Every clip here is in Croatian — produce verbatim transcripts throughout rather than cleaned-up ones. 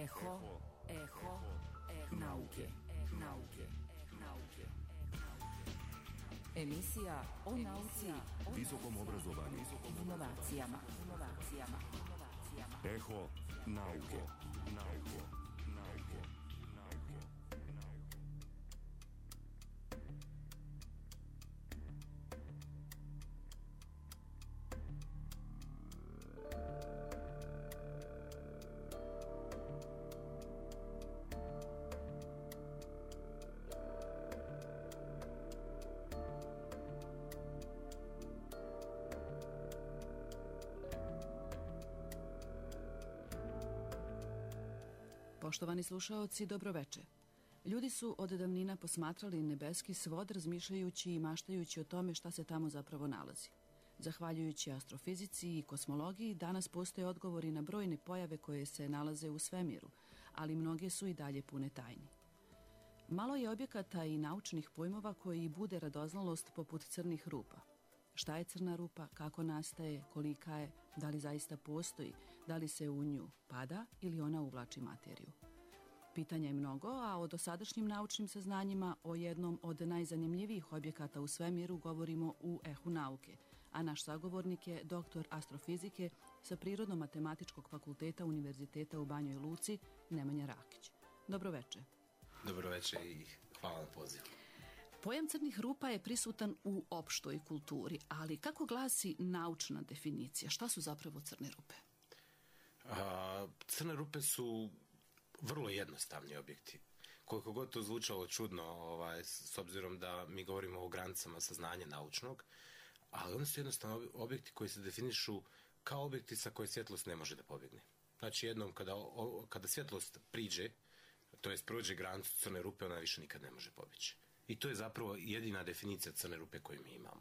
Eho, eho, eho nauke, nauke, nauke. Emisija o nauci, visokom obrazovanju, inovacijama, inovacijama. Eho nauke, nauke, nauke, nauke. Poštovani slušaoci, dobroveče. Ljudi su od davnina posmatrali nebeski svod razmišljajući i maštajući o tome šta se tamo zapravo nalazi. Zahvaljujući astrofizici i kosmologiji, danas postoje odgovori na brojne pojave koje se nalaze u svemiru, ali mnoge su i dalje pune tajni. Malo je objekata i naučnih pojmova koji bude radoznalost poput crnih rupa. Šta je crna rupa, kako nastaje, kolika je, da li zaista postoji, da li se u nju pada ili ona uvlači materiju. Pitanja je mnogo, a o dosadašnjim naučnim saznanjima o jednom od najzanimljivijih objekata u svemiru govorimo u Ehu nauke, a naš sagovornik je doktor astrofizike sa Prirodno-matematičkog fakulteta Univerziteta u Banjoj Luci, Nemanja Rakić. Dobroveče. Dobroveče i hvala na pozivu. Pojam crnih rupa je prisutan u opštoj kulturi, ali kako glasi naučna definicija? Šta su zapravo crne rupe? A, crne rupe su vrlo jednostavni objekti. Koliko god to zvučalo čudno, ovaj, s obzirom da mi govorimo o granicama saznanja naučnog, ali oni su jednostavno objekti koji se definišu kao objekti sa koje svjetlost ne može da pobjegne. Znači jednom kada, o, kada svjetlost priđe, to jest prođe granicu crne rupe, ona više nikad ne može pobjeći. I to je zapravo jedina definicija crne rupe koju mi imamo.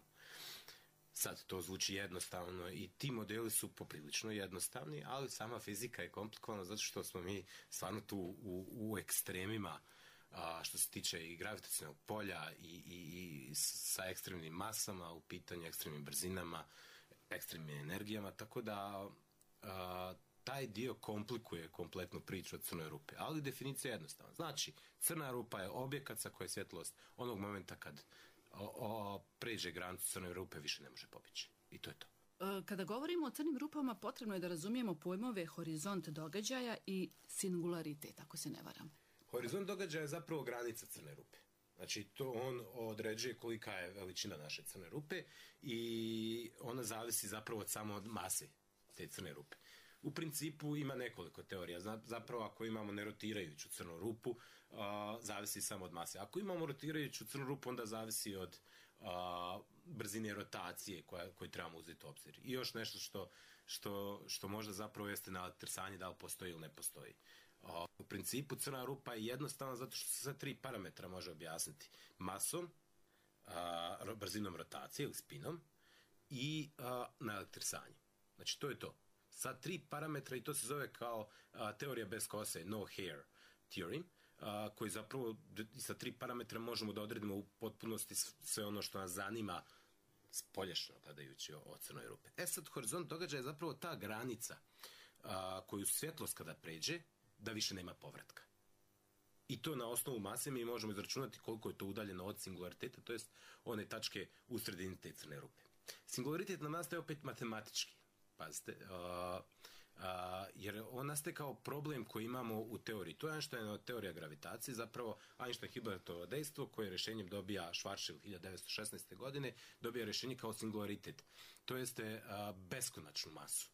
Sad to zvuči jednostavno i ti modeli su poprilično jednostavni, ali sama fizika je komplikovana zato što smo mi stvarno tu u, u ekstremima a, što se tiče i gravitacionog polja i, i, i sa ekstremnim masama, u pitanju ekstremnim brzinama, ekstremnim energijama, tako da a, taj dio komplikuje kompletnu priču od crnoj rupe, ali definicija je jednostavna. Znači, crna rupa je objekat sa koje svjetlost onog momenta kad o, o, pređe granicu crne rupe više ne može pobjeći. I to je to. Kada govorimo o crnim rupama, potrebno je da razumijemo pojmove horizont događaja i singularitet, ako se ne varam. Horizont događaja je zapravo granica crne rupe. Znači, to on određuje kolika je veličina naše crne rupe i ona zavisi zapravo od samo od mase te crne rupe. U principu ima nekoliko teorija. Zapravo ako imamo nerotirajuću crnu rupu, a, zavisi samo od mase. Ako imamo rotirajuću crnu rupu, onda zavisi od a, brzine rotacije koja, koju trebamo uzeti u obzir. I još nešto što, što, što možda zapravo jeste na trsanje da li postoji ili ne postoji. A, u principu crna rupa je jednostavna zato što se sve tri parametra može objasniti. Masom, a, brzinom rotacije ili spinom i a, na elektrisanje. Znači to je to. Sa tri parametra i to se zove kao a, teorija bez kose, no hair theory, a, koji zapravo sa tri parametra možemo da odredimo u potpunosti sve ono što nas zanima spolješno gledajući o, o crnoj rupe. E sad, horizont događaja je zapravo ta granica a, koju svjetlost kada pređe, da više nema povratka. I to na osnovu mase mi možemo izračunati koliko je to udaljeno od singulariteta, to jest one tačke u sredini te crne rupe. Singularitet nam nastaje opet matematički. Pazite, uh, uh, jer on nastaje kao problem koji imamo u teoriji. To je Einsteinova teorija gravitacije, zapravo Einstein-Hilbertovo dejstvo koje rješenjem dobija Schwarzschild hiljadu devetsto šesnaeste. godine, dobija rješenje kao singularitet. To jeste uh, beskonačnu masu.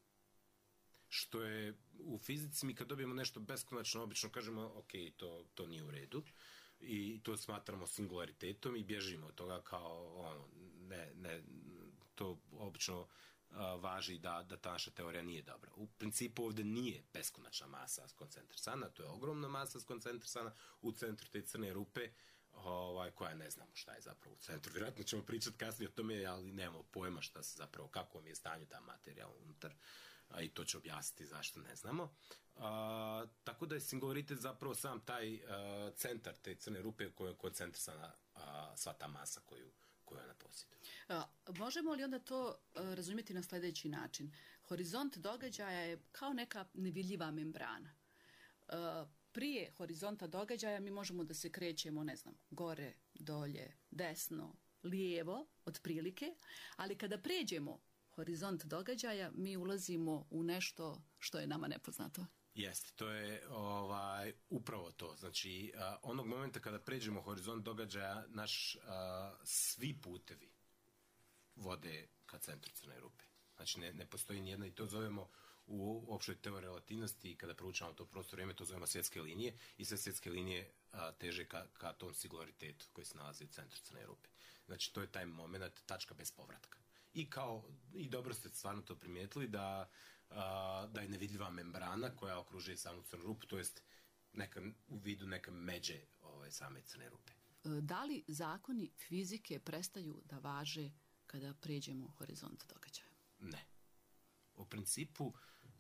Što je u fizici, mi kad dobijemo nešto beskonačno, obično kažemo, ok, to, to nije u redu. I to smatramo singularitetom i bježimo od toga kao, ono, ne, ne, to obično važi da, da ta naša teorija nije dobra. U principu ovdje nije beskonačna masa skoncentrisana, to je ogromna masa skoncentrisana u centru te crne rupe, ovaj, koja ne znamo šta je zapravo u centru. Vjerojatno ćemo pričati kasnije o tome, ali nemamo pojma šta se zapravo, kako mi je stanju ta materija unutar, a, i to će objasniti zašto ne znamo. A, tako da je singularitet zapravo sam taj a, centar te crne rupe u kojoj je koncentrisana a, sva ta masa koju koje ona posjeduje. Možemo li onda to a, razumjeti na sljedeći način? Horizont događaja je kao neka nevidljiva membrana. prije horizonta događaja mi možemo da se krećemo, ne znam, gore, dolje, desno, lijevo, otprilike, ali kada pređemo horizont događaja, mi ulazimo u nešto što je nama nepoznato. Jeste, to je ovaj, upravo to. Znači, a, onog momenta kada pređemo horizont događaja, naš a, svi putevi vode ka centru crne rupe. Znači, ne, ne postoji nijedna, i to zovemo u opštoj teoriji relativnosti, kada proučavamo to prostor vrijeme, to zovemo svjetske linije, i sve svjetske linije a, teže ka, ka tom singularitetu koji se nalazi u centru crne rupe. Znači, to je taj moment, tačka bez povratka. I kao, i dobro ste stvarno to primijetili, da a, da je nevidljiva membrana koja okružuje samu crnu rupu, to jest neka, u vidu neke međe ove, same crne rupe. Da li zakoni fizike prestaju da važe kada pređemo horizont događaja? Ne. U principu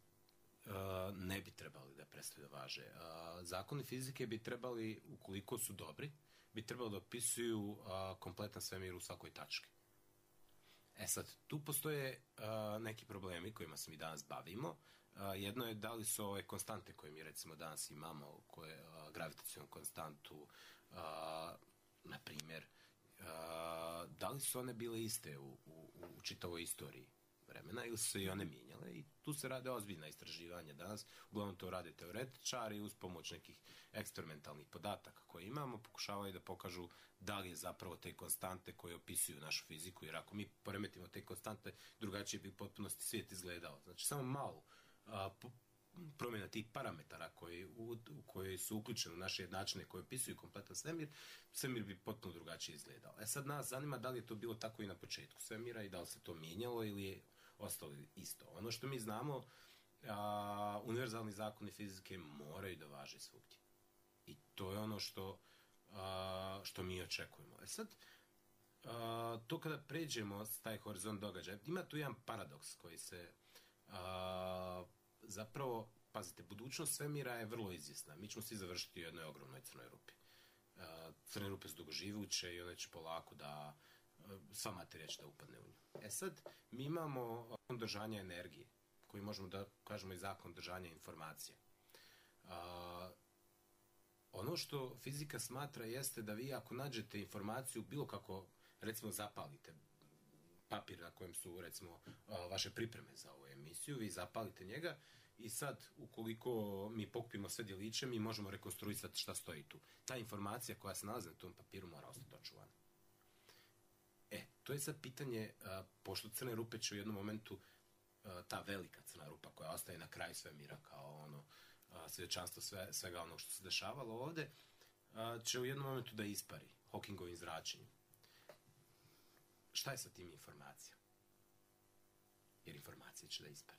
ne bi trebali da prestaju da važe. Zakoni fizike bi trebali, ukoliko su dobri, bi trebali da opisuju kompletan svemir u svakoj tački. E sad, tu postoje neki problemi kojima se mi danas bavimo. Jedno je da li su ove konstante koje mi recimo danas imamo, koje gravitacijonu konstantu, na primjer, da li su one bile iste u, u, u čitavoj istoriji vremena ili su se i one mijenjale, i tu se rade ozbiljna istraživanja danas, uglavnom to rade teoretičari uz pomoć nekih eksperimentalnih podataka koje imamo, pokušavaju da pokažu da li je zapravo te konstante koje opisuju našu fiziku, jer ako mi poremetimo te konstante, drugačije bi u potpunosti svijet izgledao. Znači samo malo a, po, promjena tih parametara koji, u, u koji su uključeni u naše jednačine koje opisuju kompletan svemir, svemir bi potpuno drugačije izgledao. E sad nas zanima da li je to bilo tako i na početku svemira i da li se to mijenjalo ili je ostalo isto. Ono što mi znamo, a, univerzalni zakoni fizike moraju da važe svugdje. I to je ono što, a, što mi očekujemo. E sad, a, to kada pređemo s taj horizont događaja, ima tu jedan paradoks koji se a, zapravo, pazite, budućnost svemira je vrlo izvjesna. Mi ćemo svi završiti u jednoj ogromnoj crnoj rupi. A, crne rupe su dugoživuće i one će polako da, sva materija će da upadne u nju. E sad, mi imamo zakon držanja energije, koji možemo da kažemo i zakon držanja informacija. A, ono što fizika smatra jeste da vi ako nađete informaciju bilo kako, recimo zapalite papir na kojem su recimo vaše pripreme za ovu emisiju, vi zapalite njega i sad ukoliko mi pokupimo sve djeliće, mi možemo rekonstruisati šta stoji tu. Ta informacija koja se nalazi na tom papiru mora ostati očuvana. E, to je sad pitanje, a, pošto crne rupe će u jednom momentu, a, ta velika crna rupa koja ostaje na kraju svemira kao ono a, svjedočanstvo sve, svega onog što se dešavalo ovde, a, će u jednom momentu da ispari Hawkingovim zračenjem. Šta je sa tim informacijama? Jer informacija će da ispari.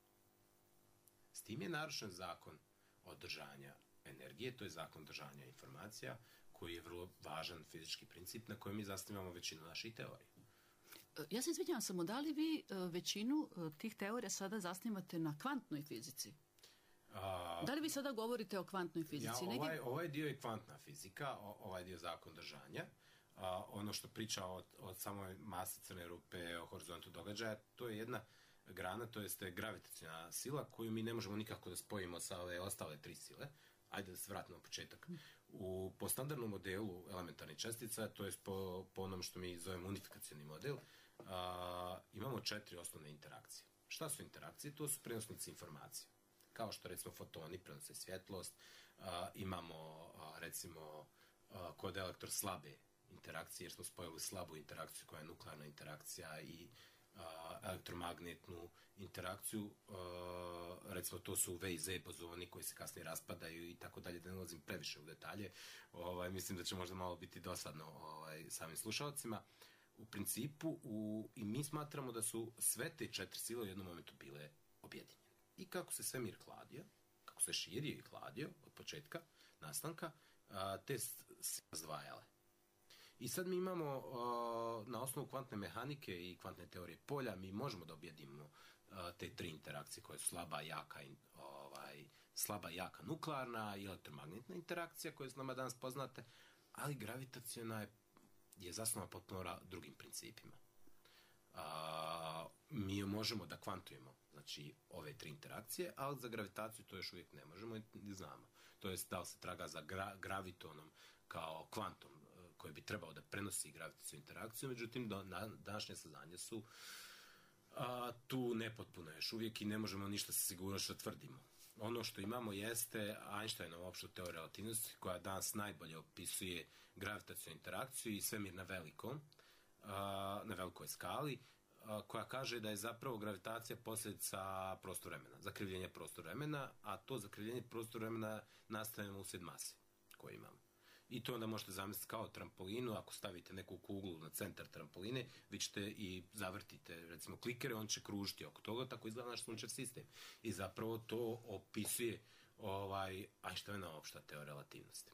S tim je narušen zakon održanja energije, to je zakon održanja informacija, koji je vrlo važan fizički princip na kojem mi zasnivamo većinu naših teorija. Ja se izvinjavam samo, da li vi većinu tih teorija sada zasnivate na kvantnoj fizici? A, da li vi sada govorite o kvantnoj fizici? Ja, ovaj, ovaj dio je kvantna fizika, ovaj dio zakon držanja. A, ono što priča o, o samoj masi crne rupe, o horizontu događaja, to je jedna grana, to jeste gravitacijna sila koju mi ne možemo nikako da spojimo sa ove ostale tri sile. Ajde da se vratimo na početak. U, po standardnom modelu elementarnih čestica, to je po, po onom što mi zovemo unifikacioni model, a, imamo četiri osnovne interakcije. Šta su interakcije? To su prenosnici informacija. Kao što recimo fotoni prenose svjetlost, a, imamo a, recimo a, kod elektroslabe interakcije, jer smo spojili slabu interakciju koja je nuklearna interakcija i a, elektromagnetnu interakciju, a, recimo to su V i Z bozoni koji se kasnije raspadaju i tako dalje, da ne ulazim previše u detalje, ovaj, mislim da će možda malo biti dosadno ovaj, samim slušalcima. U principu, u, i mi smatramo da su sve te četiri sile u jednom momentu bile objedinjene. I kako se svemir hladio, kako se širio i hladio od početka nastanka, a, te se razdvajale. I sad mi imamo uh, na osnovu kvantne mehanike i kvantne teorije polja, mi možemo da objedinimo uh, te tri interakcije koje su slaba, jaka, ovaj, slaba, jaka nuklearna i elektromagnetna interakcija koje su nama danas poznate, ali gravitacijona je, je zasnovana potpuno drugim principima. Uh, mi možemo da kvantujemo, znači, ove tri interakcije, ali za gravitaciju to još uvijek ne možemo i ne znamo. To jest da li se traga za gra, gravitonom kao kvantom koji bi trebao da prenosi gravitacijsku interakciju, međutim, do, na, današnje saznanje su a, tu nepotpuno još uvijek i ne možemo ništa sa sigurnošću da tvrdimo. Ono što imamo jeste Einsteinova opšta teorija relativnosti koja danas najbolje opisuje gravitacijsku interakciju i svemir na velikom, a, na velikoj skali, a, koja kaže da je zapravo gravitacija posljedica prostor-vremena, zakrivljenja prostor-vremena, a to zakrivljenje prostor-vremena nastaje uslijed mase koju imamo. I to onda možete zamisliti kao trampolinu, ako stavite neku kuglu na centar trampoline, vi ćete i zavrtite, recimo, klikere, on će kružiti oko toga, tako izgleda naš sunčev sistem. I zapravo to opisuje ovaj, Einsteinova opšta teorija relativnosti.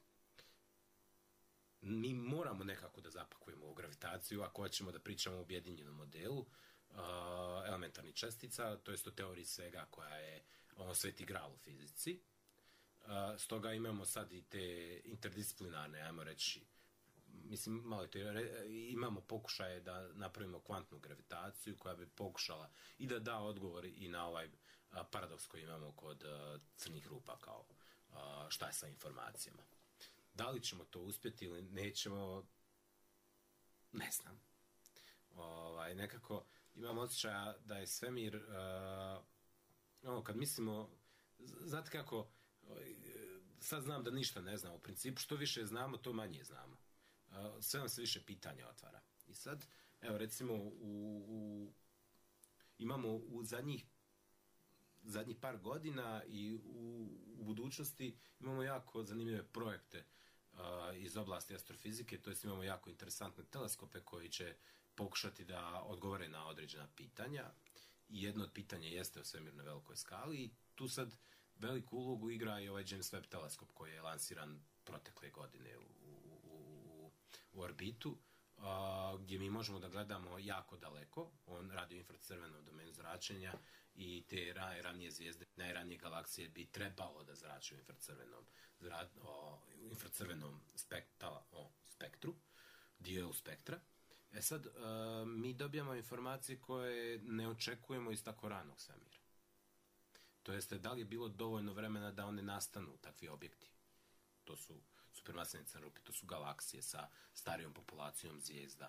Mi moramo nekako da zapakujemo ovu gravitaciju, ako hoćemo da pričamo o objedinjenom modelu uh, elementarnih čestica, to jest o teoriji svega koja je ono sveti gral u fizici. Uh, stoga imamo sad i te interdisciplinarne, ajmo reći, mislim, malo te, imamo pokušaje da napravimo kvantnu gravitaciju koja bi pokušala i da da odgovor i na ovaj uh, paradoks koji imamo kod uh, crnih rupa, kao uh, šta je sa informacijama. Da li ćemo to uspjeti ili nećemo, ne znam. Ovaj, nekako imam osjećaja da je svemir, uh, ono, kad mislimo, znate kako, sad znam da ništa ne znam, u principu što više znamo, to manje znamo. Sve nam se više pitanja otvara. I sad, evo recimo, u, u, imamo u zadnjih, zadnjih par godina i u, u budućnosti imamo jako zanimljive projekte uh, iz oblasti astrofizike, to jest imamo jako interesantne teleskope koji će pokušati da odgovore na određena pitanja. I jedno od pitanja jeste o svemir na velikoj skali i tu sad veliku ulogu igra i ovaj James Webb teleskop koji je lansiran protekle godine u, u, u, u orbitu, a, gdje mi možemo da gledamo jako daleko. On radi u infracrvenom domenu zračenja i te ra, ranije zvijezde, najranije galaksije bi trebalo da zrače u infracrvenom, zra, o, infracrvenom spektra, o, spektru, dijelu spektra. E sad, a, mi dobijamo informacije koje ne očekujemo iz tako ranog svemira. To jeste, da li je bilo dovoljno vremena da one nastanu, takvi objekti? To su supermasivne crne rupe, to su galaksije sa starijom populacijom zvijezda.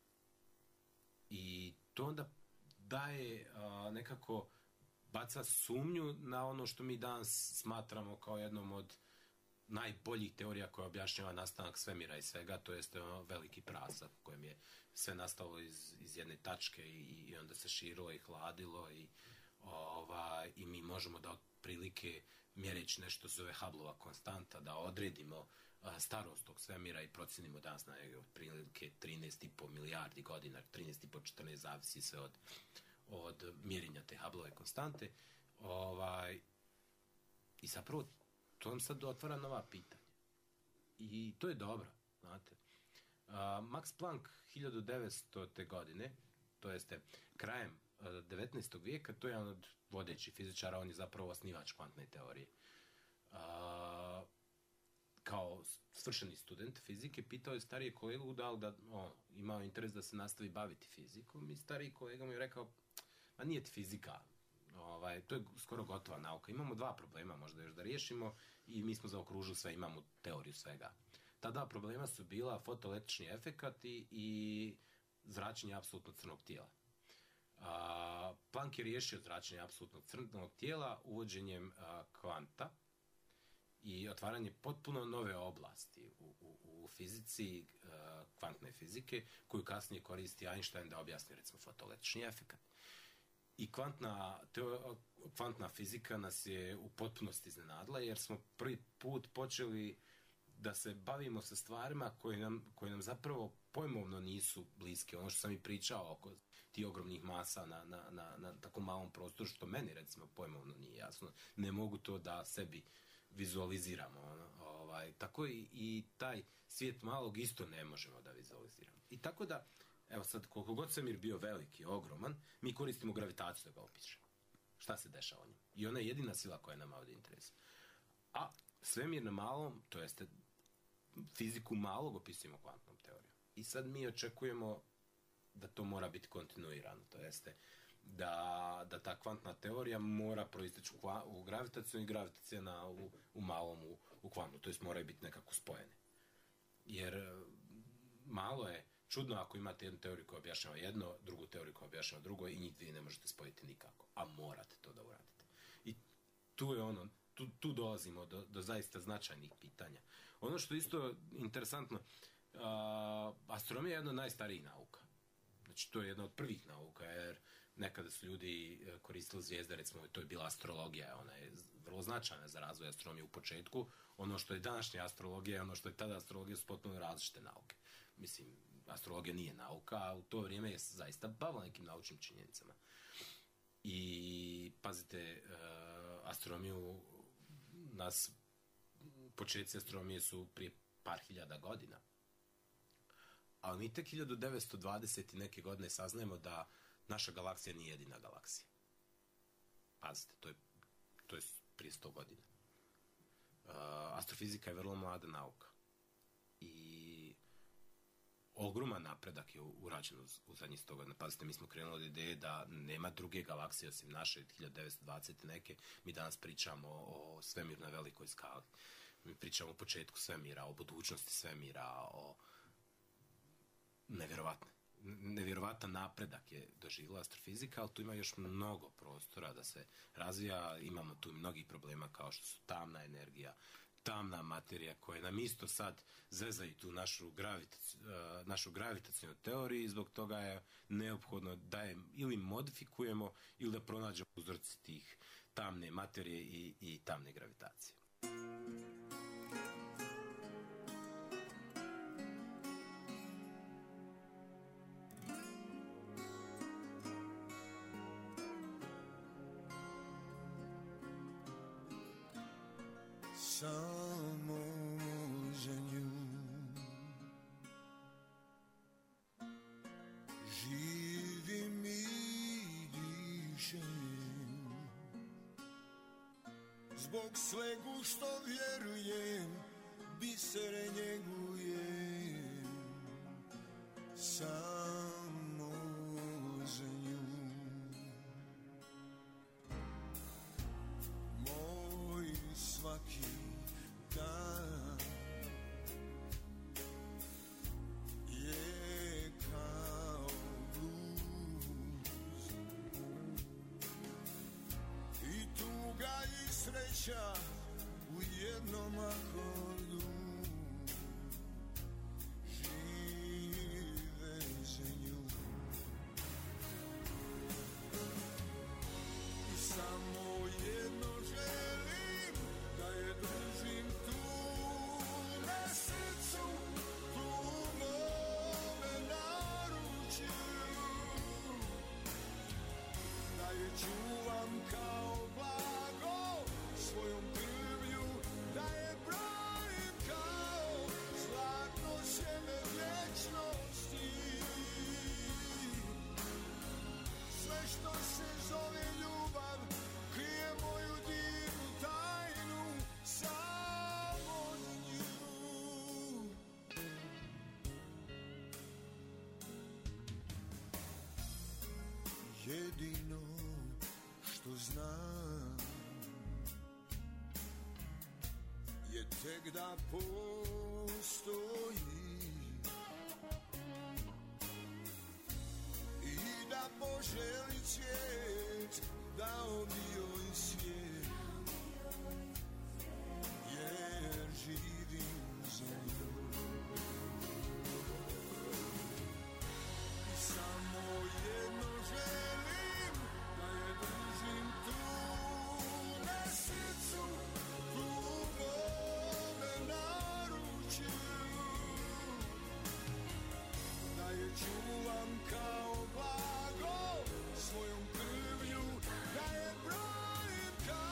I to onda daje a, nekako, baca sumnju na ono što mi danas smatramo kao jednom od najboljih teorija koja objašnjava nastanak svemira i svega, to jeste ono veliki prasak u kojem je sve nastalo iz, iz jedne tačke i, i onda se širilo i hladilo i Ova, i mi možemo da otprilike mjereći nešto zove Hubbleova konstanta, da odredimo a, starost tog svemira i procenimo danas na otprilike trinaest i po milijardi godina, trinaest i po četrnaest, zavisi sve od, od mjerenja te Hubbleove konstante. Ovaj, I zapravo to nam sad otvara nova pitanja. I to je dobro, znate. A, Max Planck hiljadu devetstote. godine, to jeste krajem devetnaestog vijeka, to je jedan od vodećih fizičara, on je zapravo osnivač kvantne teorije. A, kao svršeni student fizike, pitao je starije kolegu da li da, o, imao interes da se nastavi baviti fizikom i stariji kolega mu je rekao, ma nije ti fizika, ovaj, to je skoro gotova nauka, imamo dva problema možda još da riješimo i mi smo zaokružili sve, imamo teoriju svega. Ta dva problema su bila fotoelektrični efekat i, i zračenje apsolutno crnog tijela. Uh, Planck je riješio zračenje apsolutnog crnog tijela uvođenjem uh, kvanta i otvaranje potpuno nove oblasti u, u, u fizici, uh, kvantne fizike, koju kasnije koristi Einstein da objasni recimo fotoelektrični efekat. I kvantna, teo, kvantna fizika nas je u potpunosti iznenadila jer smo prvi put počeli da se bavimo sa stvarima koje nam, koje nam zapravo pojmovno nisu bliske. Ono što sam i pričao oko ti ogromnih masa na, na, na, na tako malom prostoru, što meni recimo pojmovno nije jasno. Ne mogu to da sebi vizualiziramo. Ono, ovaj, tako i, i taj svijet malog isto ne možemo da vizualiziramo. I tako da, evo sad, koliko god svemir bio veliki, ogroman, mi koristimo gravitaciju da ga opišemo. Šta se dešava o njemu? I ona je jedina sila koja nama ovdje interesuje. A svemir na malom, to jeste fiziku malog opisujemo kvantnom teorijom. I sad mi očekujemo da to mora biti kontinuirano, to jeste da, da ta kvantna teorija mora proisteći u, kva, u gravitaciju i gravitacijana u, u malom u, u kvantnu, to jest moraju biti nekako spojene. Jer malo je čudno ako imate jednu teoriju koja objašnjava jedno, drugu teoriju koja objašnjava drugo i njih dvije ne možete spojiti nikako, a morate to da uradite. I tu je ono, tu, tu dolazimo do, do zaista značajnih pitanja. Ono što je isto interesantno, a, astronomija je jedna od najstarijih nauka. Znači, to je jedna od prvih nauka, jer nekada su ljudi koristili zvijezde, recimo, to je bila astrologija, ona je vrlo značajna za razvoj astronomije u početku. Ono što je današnja astrologija i ono što je tada astrologija su potpuno različite nauke. Mislim, astrologija nije nauka, a u to vrijeme je zaista bavila nekim naučnim činjenicama. I, pazite, astronomiju, nas, početci astronomije su prije par hiljada godina. Ali mi tek hiljadu devetsto dvadeset neke godine saznajemo da naša galaksija nije jedina galaksija. Pazite, to je, to je prije sto godina. Uh, astrofizika je vrlo mlada nauka. I ogroman napredak je urađen u, u zadnjih sto godina. Pazite, mi smo krenuli od ideje da nema druge galaksije osim naše hiljadu devetsto dvadeset neke. Mi danas pričamo o, o svemiru na velikoj skali. Mi pričamo o početku svemira, o budućnosti svemira, o nevjerovatno. Nevjerovatan napredak je doživjela astrofizika, ali tu ima još mnogo prostora da se razvija. Imamo tu mnogih problema kao što su tamna energija, tamna materija koja nam isto sad zezaju tu našu, gravitac, našu gravitacijnu teoriju i zbog toga je neophodno da je ili modifikujemo ili da pronađemo uzroci tih tamne materije i, i tamne gravitacije. Samo za nju živim i dišem, zbog svegu što vjerujem, bisere njegujem. Samo za nju moj svaki dan je kao bluz i tuga i sreća u jednom akordu žive za nju. I samo jedno želim, da je držim tu na srcu, tu u mome naručju, da je čuvam kao blago svojom krvlju, da je brojim kao zlatno sjeme vječnosti. Sve što se zove ljubav krije moju divnu tajnu, samo za nju. Jedino što znam je tek da postoji i da poželi cvijet dao mi joj svijet, jer živim za nju. I samo jedno želim, da je držim tu na srcu, tu u mome naručju, da je čuvam kao blago svojom krvlju, da je brojim kao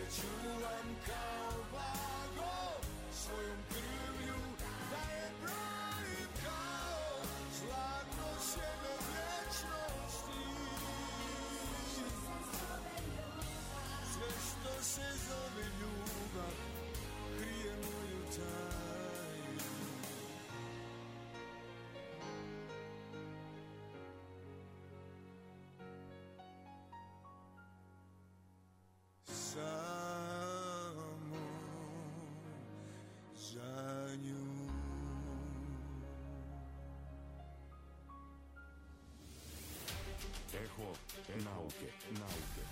čuvam kao blago, svojom krvlju da je brojim kao zlatno sjeme vječnosti. Sve što se zove ljubav krije moju tajnu. Samo za nju. Eho nauke, nauke.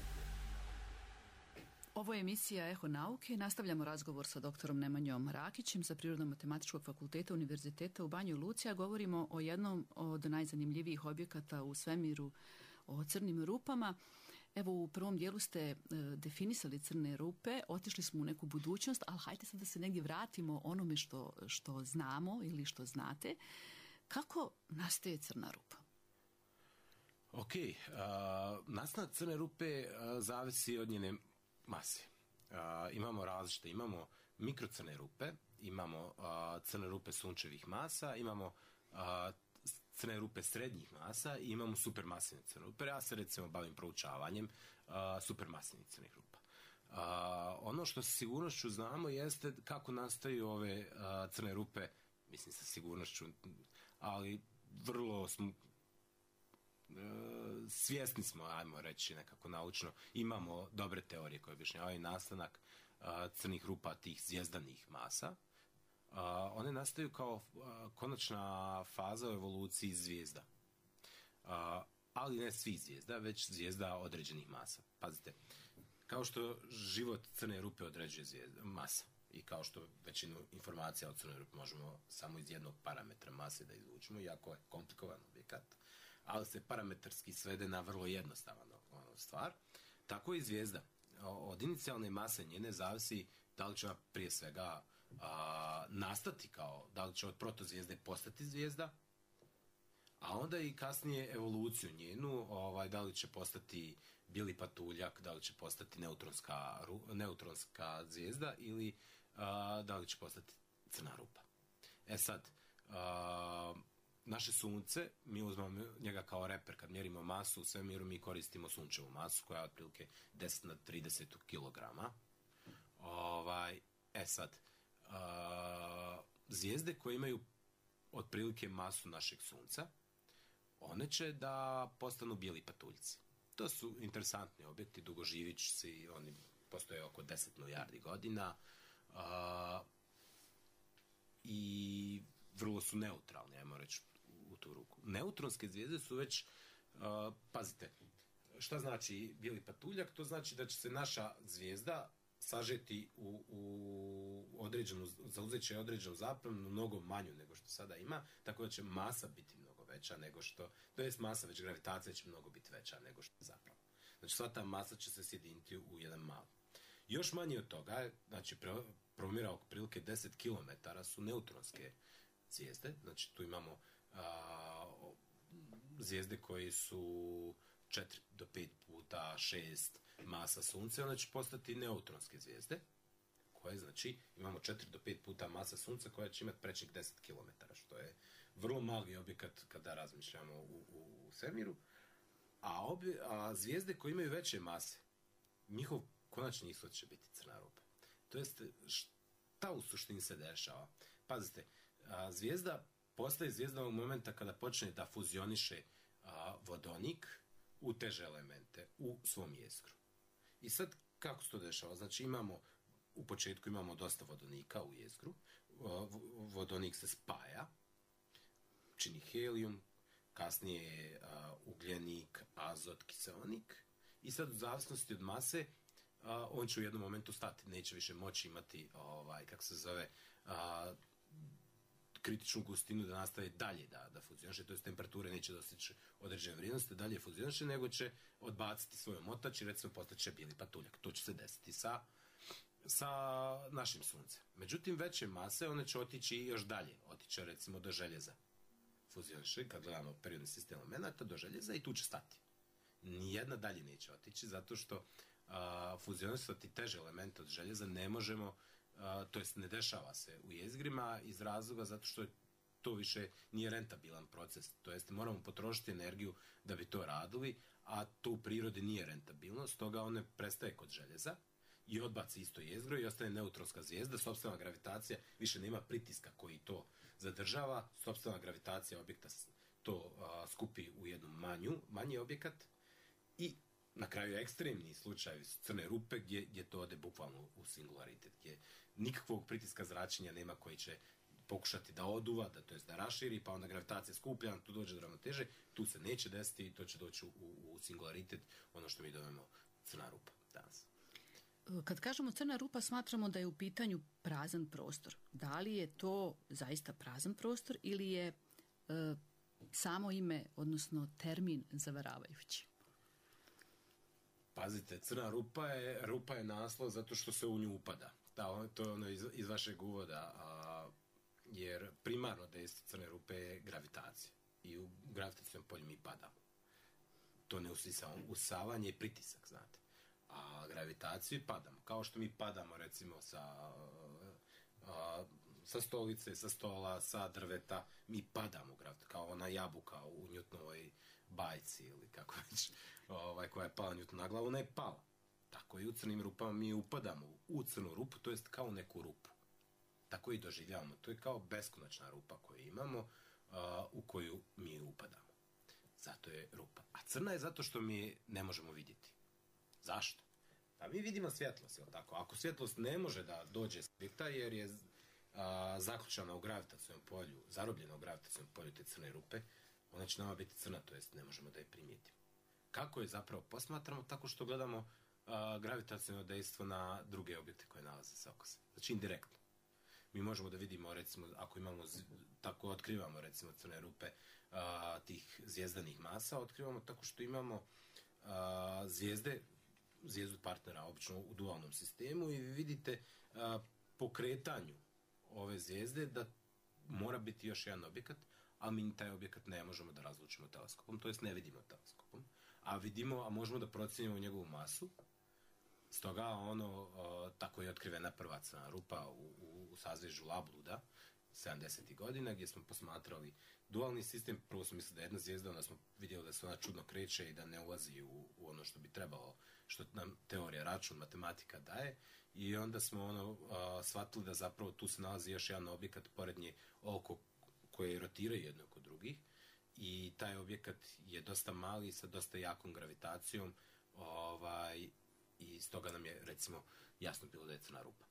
Ovo je emisija Eho nauke. Nastavljamo razgovor sa doktorom Nemanjom Rakićem sa Prirodno-matematičkog fakulteta Univerziteta u Banjoj Luci, a govorimo o jednom od najzanimljivijih objekata u svemiru, o crnim rupama. Evo, u prvom dijelu ste e, definisali crne rupe, otišli smo u neku budućnost, ali hajde sad da se negdje vratimo onome što, što znamo ili što znate. Kako nastaje crna rupa? Ok, uh, nastanak crne rupe uh, zavisi od njene mase. Uh, imamo različite, imamo mikrocrne rupe, imamo uh, crne rupe sunčevih masa, imamo uh, crne rupe srednjih masa i imamo supermasivne crne rupe. Ja se recimo bavim proučavanjem uh, supermasivnih crnih rupa. Uh, ono što sa sigurnošću znamo jeste kako nastaju ove uh, crne rupe, mislim sa sigurnošću, ali vrlo smo svjesni smo, ajmo reći nekako naučno, imamo dobre teorije koje objašnjavaju nastanak uh, crnih rupa tih zvjezdanih masa. Uh, one nastaju kao uh, konačna faza u evoluciji zvijezda. Uh, ali ne svih zvijezda, već zvijezda određenih masa. Pazite, kao što život crne rupe određuje zvijezda, masa, i kao što većinu informacija o crnoj rupi možemo samo iz jednog parametra mase da izvučemo, jako je komplikovan objekat, ali se parametarski svede na vrlo jednostavan stvar. Tako i zvijezda. Od inicijalne mase njene zavisi da li će ona prije svega a, nastati kao, da li će od protozvijezde postati zvijezda, a onda i kasnije evoluciju njenu, ovaj, da li će postati bijeli patuljak, da li će postati neutronska, neutronska zvijezda ili a, da li će postati crna rupa. E sad, a, naše sunce, mi uzmemo njega kao reper, kad mjerimo masu u svemiru, mi koristimo sunčevu masu koja je otprilike deset na trideset kilograma. Ovaj, e sad, uh, zvijezde koje imaju otprilike masu našeg sunca, one će da postanu bijeli patuljci. To su interesantni objekti, dugoživići, oni postoje oko deset milijardi godina uh, i vrlo su neutralni, ajmo reći, u tu ruku. Neutronske zvijezde su već, uh, pazite, šta znači bijeli patuljak? To znači da će se naša zvijezda sažeti u, u određenu, zauzet će određenu zapremnu mnogo manju nego što sada ima, tako da će masa biti mnogo veća nego što, to jest masa, već gravitacija će mnogo biti veća nego što je zapravo. Znači sva ta masa će se sjediniti u jedan mali. Još manje od toga, znači promjera oko prilike deset kilometara su neutronske zvijezde, znači tu imamo a, zvijezde koje su četiri do pet puta šest masa sunca, onda će postati neutronske zvijezde, koje znači imamo četiri do pet puta masa sunca koja će imati prečnih deset kilometara, što je vrlo mali objekat kada razmišljamo u, u, u svemiru. A, obje, a zvijezde koje imaju veće mase, njihov konačni ishod će biti crna rupa. To jest, šta u suštini se dešava? Pazite, a, zvijezda postaje zvijezda ovog momenta kada počne da fuzioniše a, vodonik u teže elemente u svom jezgru. I sad, kako se to dešava? Znači, imamo, u početku imamo dosta vodonika u jezgru, vodonik se spaja, čini helijum, kasnije a, ugljenik, azot, kiseonik, i sad u zavisnosti od mase a, on će u jednom momentu stati, neće više moći imati, ovaj, kako se zove, a, kritičnu gustinu da nastaje dalje da, da fuzioniše, to jest temperature neće dostići određene vrijednosti, dalje fuzioniše, nego će odbaciti svoj omotač i recimo postaće bijeli patuljak. To će se desiti sa, sa našim suncem. Međutim, veće mase, one će otići još dalje, otiće recimo do željeza. Fuzioniše, kad gledamo periodni sistem elemenata, do željeza i tu će stati. Nijedna dalje neće otići, zato što a, fuzionisati teže elemente od željeza ne možemo, a, to jest ne dešava se u jezgrima iz razloga zato što je to više nije rentabilan proces, to jest moramo potrošiti energiju da bi to radili, a to u prirodi nije rentabilno, stoga one prestaje kod željeza i odbaci isto jezgro i ostane neutronska zvijezda, sopstvena gravitacija više nema pritiska koji to zadržava, sopstvena gravitacija objekta to a, skupi u jednu manju, manji objekat i na kraju ekstremni slučaj crne rupe gdje, gdje to ode bukvalno u singularitet, gdje nikakvog pritiska zračenja nema koji će pokušati da oduva, da, to jest da raširi, pa onda gravitacija skuplja, tu dođe do ravnoteže, tu se neće desiti i to će doći u, u singularitet, ono što mi zovemo crna rupa danas. Kad kažemo crna rupa, smatramo da je u pitanju prazan prostor. Da li je to zaista prazan prostor ili je e, samo ime, odnosno termin zavaravajući? Pazite, crna rupa je, rupa je naslov zato što se u nju upada. Da, to je ono iz, iz vašeg uvoda, a, jer primarno dejstvo crne rupe je gravitacija. I u gravitacijom polju mi padamo. To ne usisamo. Usavanje je pritisak, znate. A gravitaciju padamo. Kao što mi padamo, recimo, sa, a, sa stolice, sa stola, sa drveta, mi padamo u gravitaciju. Kao ona jabuka u Newtonovoj bajci ili kako već, ovaj, koja je pala Newton na glavu, ona je pala. Tako i u crnim rupama mi upadamo u crnu rupu, to jest kao neku rupu. Tako i doživljavamo. To je kao beskonačna rupa koju imamo, uh, u koju mi upadamo. Zato je rupa. A crna je zato što mi ne možemo vidjeti. Zašto? Da mi vidimo svjetlost, jel tako? Ako svjetlost ne može da dođe skrita jer je uh, zaključana u gravitacijnom polju, zarobljena u gravitacijnom polju te crne rupe, ona će nama biti crna, to jest ne možemo da je primijetimo. Kako je zapravo posmatramo? Tako što gledamo uh, gravitacijno dejstvo na druge objekte koje nalaze se oko se. Znači indirektno. Mi možemo da vidimo, recimo, ako imamo, tako otkrivamo, recimo, crne rupe a, tih zvijezdanih masa, otkrivamo tako što imamo a, zvijezde, zvijezdu partnera, obično u dualnom sistemu i vidite a, po kretanju ove zvijezde da mora biti još jedan objekat, a mi taj objekat ne možemo da razlučimo teleskopom, to jest ne vidimo teleskopom, a vidimo, a možemo da procenimo njegovu masu. Stoga ono, o, tako je otkrivena prva crna rupa u, u, u sazvežđu Labluda sedamdesetih godina gdje smo posmatrali dualni sistem. Prvo smo mislili da je jedna zvijezda, onda smo vidjeli da se ona čudno kreće i da ne ulazi u, u ono što bi trebalo, što nam teorija, račun, matematika daje. I onda smo ono, o, shvatili da zapravo tu se nalazi još jedan objekat pored nje oko koje rotiraju jedno oko drugih. I taj objekat je dosta mali sa dosta jakom gravitacijom, ovaj, i stoga nam je, recimo, jasno bilo da je crna rupa.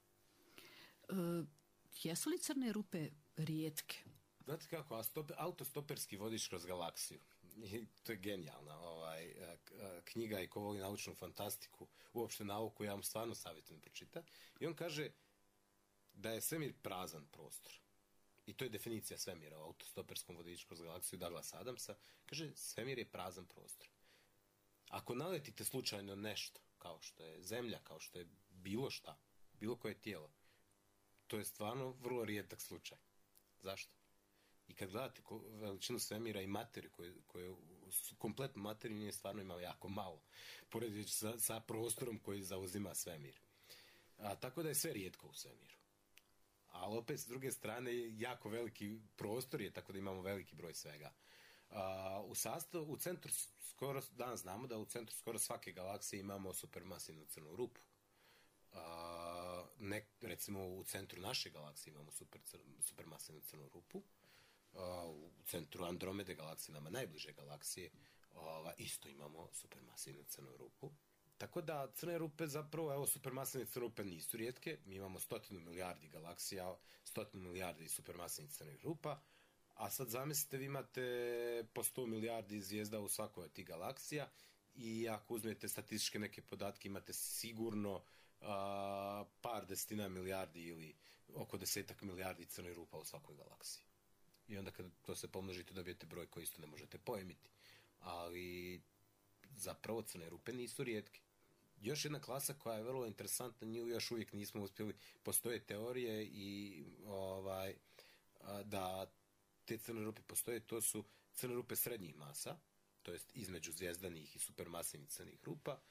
E, jesu li crne rupe rijetke? Znate kako, autostoperski vodič kroz galaksiju. I to je genijalna ovaj, knjiga i ko voli naučnu fantastiku, uopšte nauku, ja vam stvarno savjetujem pročita. I on kaže da je svemir prazan prostor. I to je definicija svemira u autostoperskom vodiču kroz galaksiju Douglasa Adamsa. Kaže, svemir je prazan prostor. Ako naletite slučajno nešto, kao što je zemlja, kao što je bilo šta, bilo koje tijelo, to je stvarno vrlo rijedak slučaj. Zašto? I kad gledate veličinu svemira i materiju, koje, koje kompletnu materiju nije stvarno imao jako malo, poredujući sa, sa prostorom koji zauzima svemir. A, tako da je sve rijetko u svemiru. Ali opet, s druge strane, jako veliki prostor je, tako da imamo veliki broj svega. Uh, u sastavu, u centru skoro, danas znamo da u centru skoro svake galaksije imamo supermasivnu crnu rupu. Uh, ne, recimo u centru naše galaksije imamo super, supermasivnu crnu rupu. Uh, u centru Andromede galaksije, nama najbliže galaksije, uh, isto imamo supermasivnu crnu rupu. Tako da crne rupe zapravo, evo, supermasivne crne rupe nisu rijetke. Mi imamo stotinu milijardi galaksija, stotinu milijardi supermasivnih crnih rupa. A sad zamislite, vi imate po sto milijardi zvijezda u svakoj od tih galaksija i ako uzmete statističke neke podatke, imate sigurno a, par desetina milijardi ili oko desetak milijardi crnih rupa u svakoj galaksiji. I onda kad to se pomnožite, dobijete broj koji isto ne možete pojmiti. Ali zapravo crne rupe nisu rijetke. Još jedna klasa koja je vrlo interesantna, nju još uvijek nismo uspjeli, postoje teorije i ovaj, a, da te crne rupe postoje, to su crne rupe srednjih masa, to jest između zvijezdanih i supermasivnih crnih rupa,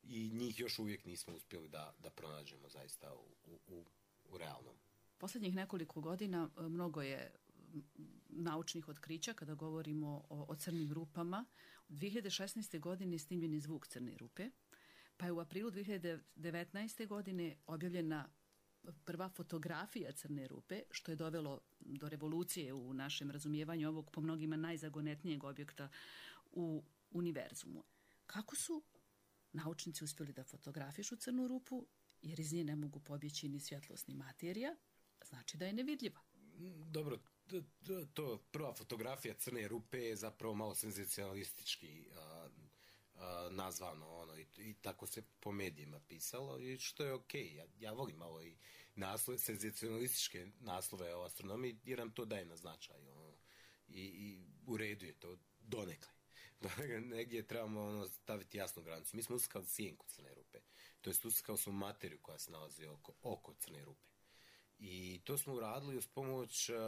i njih još uvijek nismo uspjeli da, da pronađemo zaista u, u, u, u realnom. Posljednjih nekoliko godina e, mnogo je m, naučnih otkrića kada govorimo o, o crnim rupama. U dvije hiljade šesnaeste. godine snimljen je zvuk crne rupe, pa je u aprilu dvije hiljade devetnaeste. godine objavljena prva fotografija crne rupe, što je dovelo do revolucije u našem razumijevanju ovog po mnogima najzagonetnijeg objekta u univerzumu. Kako su naučnici uspjeli da fotografišu crnu rupu, jer iz nje ne mogu pobjeći ni svjetlost ni materija, znači da je nevidljiva. Dobro, to, to, to prva fotografija crne rupe je zapravo malo senzacionalistički a, a, nazvano, ono, i, i tako se po medijima pisalo, i što je okej. Ja, ja volim malo i naslove, senzacionalističke naslove o astronomiji, jer nam to daje na značaj, ono, i, i u redu je to donekle. Negdje trebamo ono, staviti jasnu granicu. Mi smo uskali sjenku crne rupe, to jest uskali smo materiju koja se nalazi oko, oko crne rupe. I to smo uradili uz pomoć uh,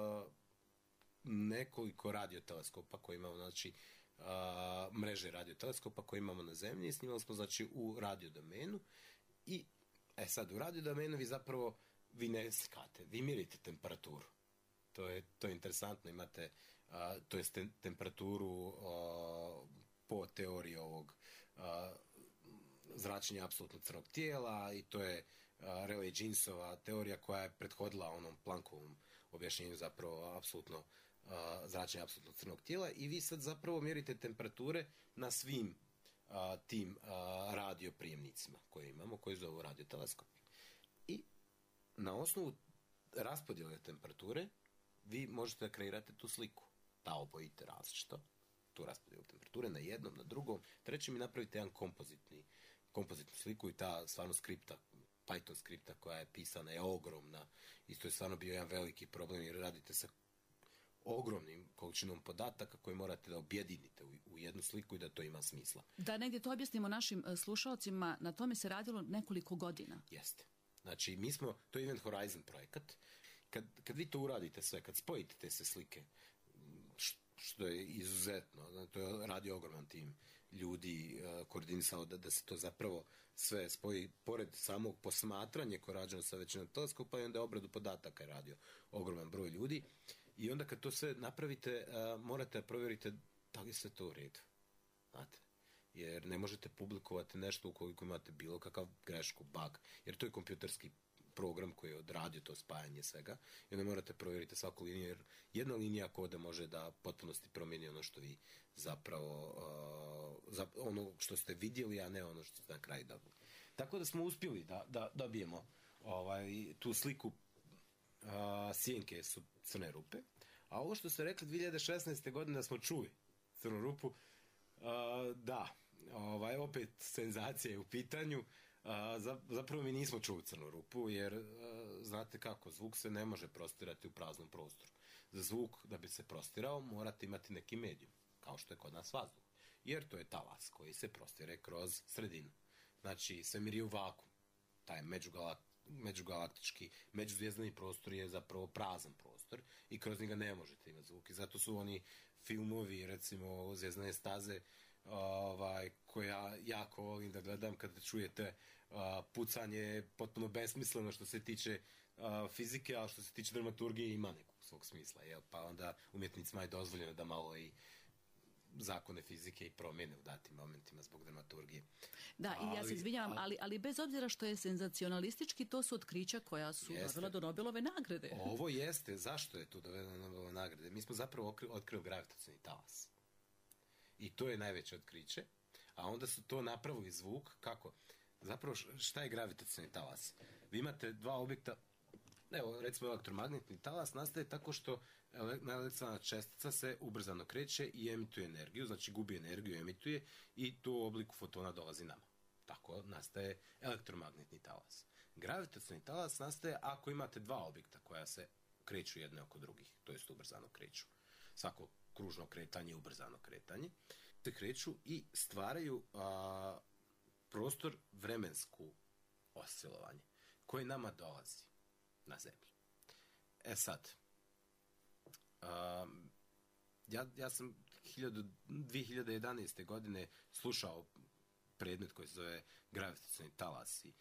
nekoliko radioteleskopa koje imamo, znači uh, mreže radioteleskopa koje imamo na zemlji. Snimali smo znači u radiodomenu i e sad u radiodomenu vi zapravo vi ne slikate, vi mjerite temperaturu. To je, to je interesantno, imate uh, to jest te, temperaturu uh, po teoriji ovog uh, zračenja apsolutno crnog tijela, i to je uh, Rayleigh-Jeansova teorija koja je prethodila onom Planckovom objašnjenju zapravo apsolutno uh, zračenja apsolutno crnog tijela, i vi sad zapravo mjerite temperature na svim uh, tim uh, radioprijemnicima koje imamo, koji zovu radioteleskopi. I na osnovu raspodjele temperature vi možete da kreirate tu sliku. Da obojite različito tu raspodjelu temperature na jednom, na drugom, trećem i napravite jedan kompozitni, kompozitnu sliku, i ta stvarno skripta, Python skripta koja je pisana je ogromna. Isto je stvarno bio jedan veliki problem jer radite sa ogromnim količinom podataka koje morate da objedinite u, u jednu sliku i da to ima smisla. Da negdje to objasnimo našim slušalcima, na tome se radilo nekoliko godina. Jeste. Znači, mi smo, to je Event Horizon projekat. Kad, kad vi to uradite sve, kad spojite te sve slike, što je izuzetno, to je radio ogroman tim ljudi uh, koordinisao da, da se to zapravo sve spoji, pored samog posmatranja koje je rađeno sa većinom teleskopa, i onda obradu podataka je radio ogroman broj ljudi, i onda kad to sve napravite, uh, morate da provjerite da li sve to u redu. Znate? Jer ne možete publikovati nešto ukoliko imate bilo kakav grešku, bug, jer to je kompjuterski program koji je odradio to spajanje svega, i onda morate provjeriti svaku liniju, jer jedna linija koda može da potpunosti promijeni ono što vi zapravo uh, za, ono što ste vidjeli, a ne ono što ste na kraju dobili. Tako da smo uspjeli da, da dobijemo ovaj, tu sliku uh, sjenke su crne rupe, a ovo što ste rekli dvije hiljade šesnaeste. godine da smo čuli crnu rupu, uh, da, ovaj, opet senzacija je u pitanju. Uh, zapravo mi nismo čuli crnu rupu, jer uh, znate kako, zvuk se ne može prostirati u praznom prostoru. Za zvuk da bi se prostirao morate imati neki medijum, kao što je kod nas vazduh, jer to je talas koji se prostire kroz sredinu. Znači svemir je u vakuum, taj međugalak, međugalaktički, međuzvijezdani prostor je zapravo prazan prostor i kroz njega ne možete imati zvuk, i zato su oni filmovi, recimo Zvijezdane staze, ovaj, koja jako volim da gledam, kada čujete uh, pucanje potpuno besmisleno što se tiče uh, fizike, a što se tiče dramaturgije ima nekog svog smisla, jel? Pa onda umjetnicima je dozvoljeno da malo i zakone fizike i promjene u datim momentima zbog dramaturgije. Da, ali, i ja se izvinjavam, ali, ali bez obzira što je senzacionalistički, to su otkrića koja su dovela do Nobelove nagrade. Ovo jeste, zašto je to dovela do Nobelove nagrade? Mi smo zapravo otkrili gravitacioni talas. I to je najveće otkriće, a onda su to napravili zvuk, kako? Zapravo šta je gravitacioni talas? Vi imate dva objekta, evo recimo elektromagnetni talas nastaje tako što elektrona čestica se ubrzano kreće i emituje energiju, znači gubi energiju, emituje, i to u obliku fotona dolazi nama. Tako nastaje elektromagnetni talas. Gravitacioni talas nastaje ako imate dva objekta koja se kreću jedne oko drugih, to jest ubrzano kreću. Svako kružno kretanje i ubrzano kretanje se kreću i stvaraju a, prostor vremensku oscilovanje koje nama dolazi na zemlji. E sad, a, ja, ja sam dvije hiljade jedanaeste. godine slušao predmet koji se zove gravitacioni talas i,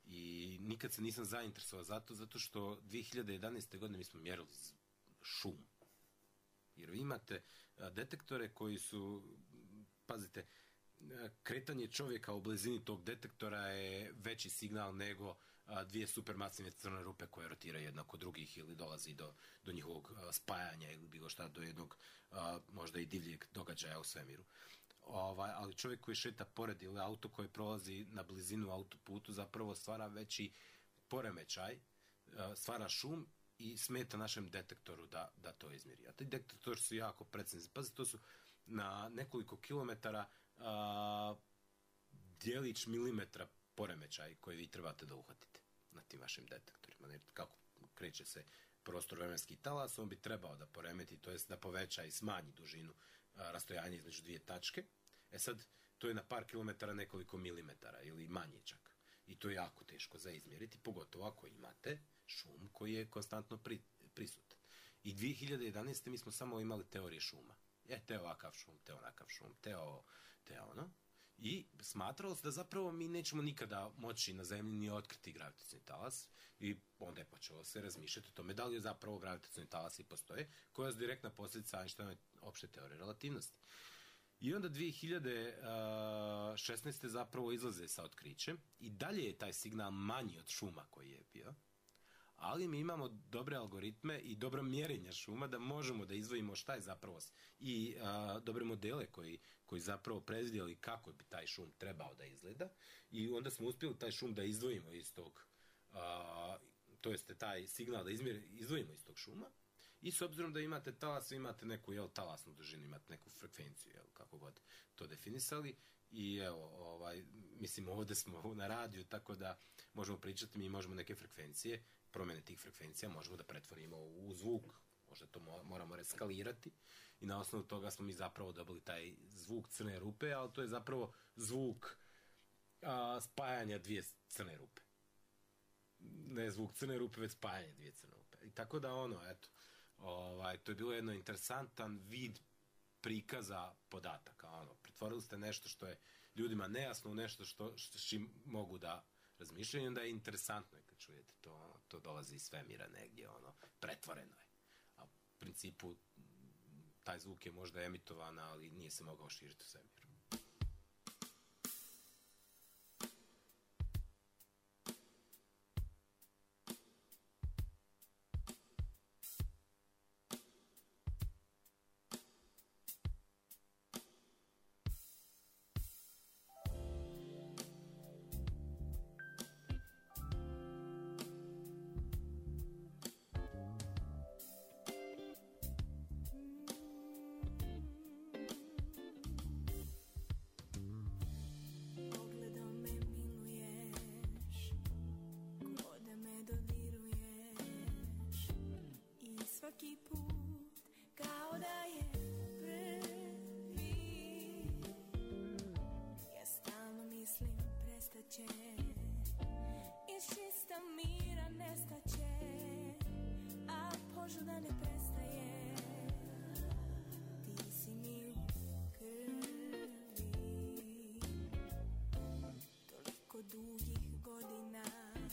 i nikad se nisam zainteresovao zato, zato što dvije hiljade jedanaeste. godine mi smo mjerili šum. Jer vi imate a, detektore koji su, pazite, kretanje čovjeka u blizini tog detektora je veći signal nego a, dvije supermasivne crne rupe koje rotiraju jedna kod drugih ili dolazi do, do njihovog a, spajanja ili bilo šta, do jednog a, možda i divljeg događaja u svemiru. Ovaj, ali čovjek koji šeta pored ili auto koji prolazi na blizinu autoputu zapravo stvara veći poremećaj, a, stvara šum i smeta našem detektoru da, da to izmjeri. A ti detektori su jako precizni. Pazite, to su na nekoliko kilometara a, dijelić milimetra poremećaj koji vi trebate da uhvatite na tim vašim detektorima. Ne, kako kreće se prostor vremenski talas, on bi trebao da poremeti, to jest da poveća i smanji dužinu a, rastojanja između dvije tačke. E sad, to je na par kilometara nekoliko milimetara ili manje čak. I to je jako teško za izmjeriti, pogotovo ako imate šum koji je konstantno pri, prisutan. I dvije hiljade jedanaeste. mi smo samo imali teorije šuma. E, te ovakav šum, te onakav šum, te ovo, te ono. I smatralo se da zapravo mi nećemo nikada moći na zemlji ni otkriti gravitacioni talas i onda je počelo se razmišljati o tome da li je zapravo gravitacioni talas i postoje, koja je direktna posljedica Einsteinove opšte teorije relativnosti. I onda dvije hiljade šesnaeste. zapravo izlaze sa otkrićem i dalje je taj signal manji od šuma koji je bio, ali mi imamo dobre algoritme i dobro mjerenja šuma da možemo da izdvojimo šta je zapravo i a, dobre modele koji, koji zapravo predvidjeli kako bi taj šum trebao da izgleda i onda smo uspjeli taj šum da izdvojimo iz tog, a, to jeste taj signal da izmjer, izdvojimo iz tog šuma i s obzirom da imate talas, imate neku jel, talasnu dužinu, imate neku frekvenciju, jel, kako god to definisali. I evo, ovaj, mislim, ovdje smo na radiju, tako da možemo pričati, mi možemo neke frekvencije, promjene tih frekvencija možemo da pretvorimo u zvuk, možda to moramo reskalirati i na osnovu toga smo mi zapravo dobili taj zvuk crne rupe, ali to je zapravo zvuk a, spajanja dvije crne rupe. Ne zvuk crne rupe, već spajanje dvije crne rupe. I tako da ono, eto, ovaj, to je bilo jedno interesantan vid prikaza podataka. Ono, pretvorili ste nešto što je ljudima nejasno u nešto što, što s čim mogu da razmišljaju, onda je interesantno kad čujete to, ono, to dolazi iz svemira negdje, ono, pretvoreno je. A u principu taj zvuk je možda emitovan, ali nije se mogao širiti u svemiru. Svaki put kao da je prvi, ja stalno mislim prestaće, iz čista mira nestaće, a požuda ne prestaje. Ti si mi u krvi, toliko dugih godina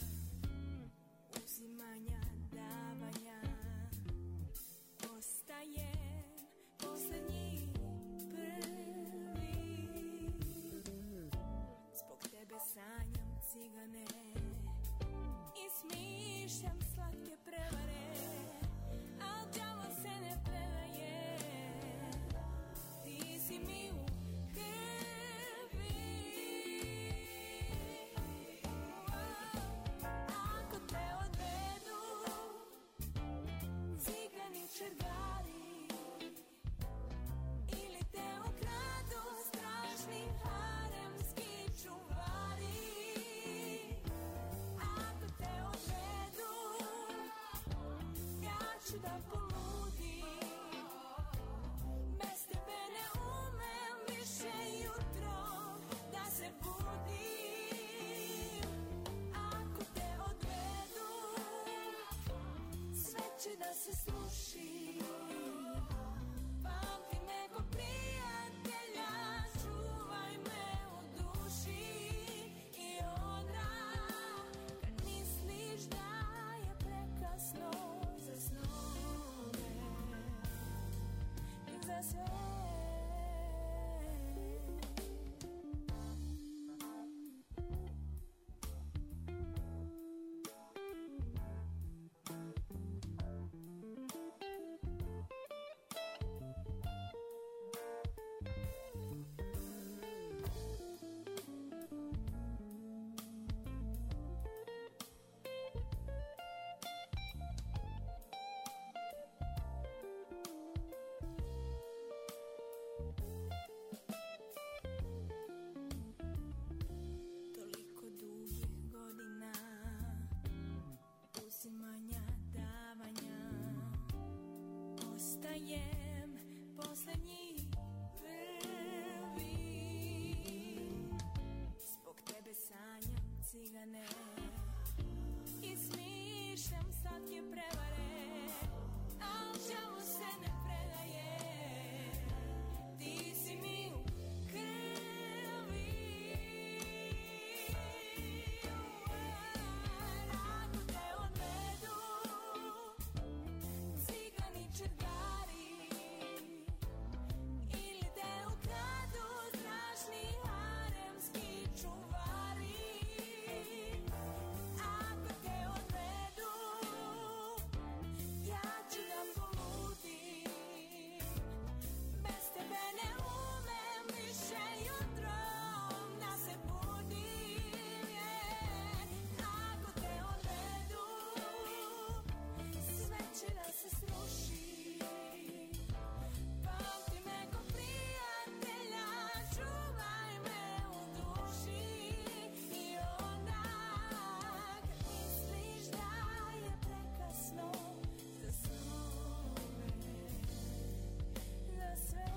uzimanja, davanja, ostajem posljednji prvi. Zbog tebe sanjam cigane i smišljam slatke prevare, al đavo se ne predaje. Ti si mi u krvi. Ako te odvedu cigani čergali ili te ukradu strašni haremski čuvari, ako te odvedu ja ću da poludim, bez tebe ne umem više jutro da se budim. Ako te odvedu sve će da se sluši, pamti neko prijatelja, čuvaj me u duši. lagane i smišljam slatke prevare, al đavo se ne predaje. Ti si mi u krvi. Ako te odvedu cigani čergari ili te ukradu strašni haremski čuvari, ako te odvedu ja ću da poludim. Bez tebe ne umem više jutrom da se budim. Ako te odvedu sve će da se sruši. Pamti me ko prijatelja, čuvaj me u duši. I onda kad misliš da je prekasno za snove, za sve.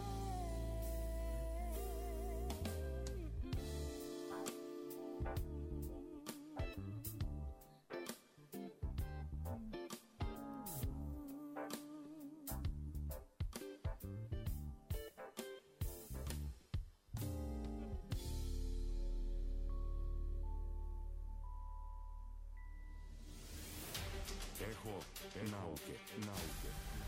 Eho nauke, nauke.